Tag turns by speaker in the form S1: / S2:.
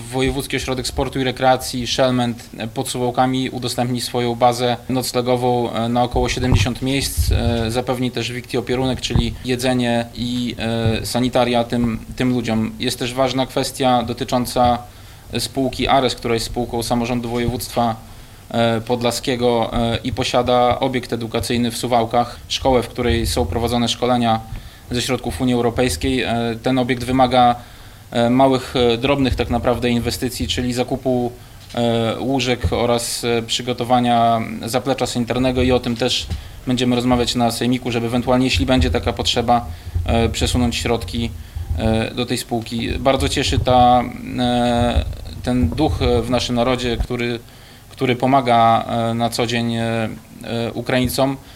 S1: Wojewódzki Ośrodek Sportu i Rekreacji Szelment pod Suwałkami udostępni swoją bazę noclegową na około 70 miejsc. Zapewni też wiktioopierunek, czyli jedzenie i sanitaria tym ludziom. Jest też ważna kwestia dotycząca spółki Ares, która jest spółką samorządu województwa podlaskiego i posiada obiekt edukacyjny w Suwałkach, szkołę, w której są prowadzone szkolenia ze środków Unii Europejskiej. Ten obiekt wymaga małych, drobnych tak naprawdę inwestycji, czyli zakupu łóżek oraz przygotowania zaplecza sanitarnego i o tym też będziemy rozmawiać na sejmiku, żeby ewentualnie, jeśli będzie taka potrzeba, przesunąć środki do tej spółki. Bardzo cieszy ten duch w naszym narodzie, który pomaga na co dzień Ukraińcom.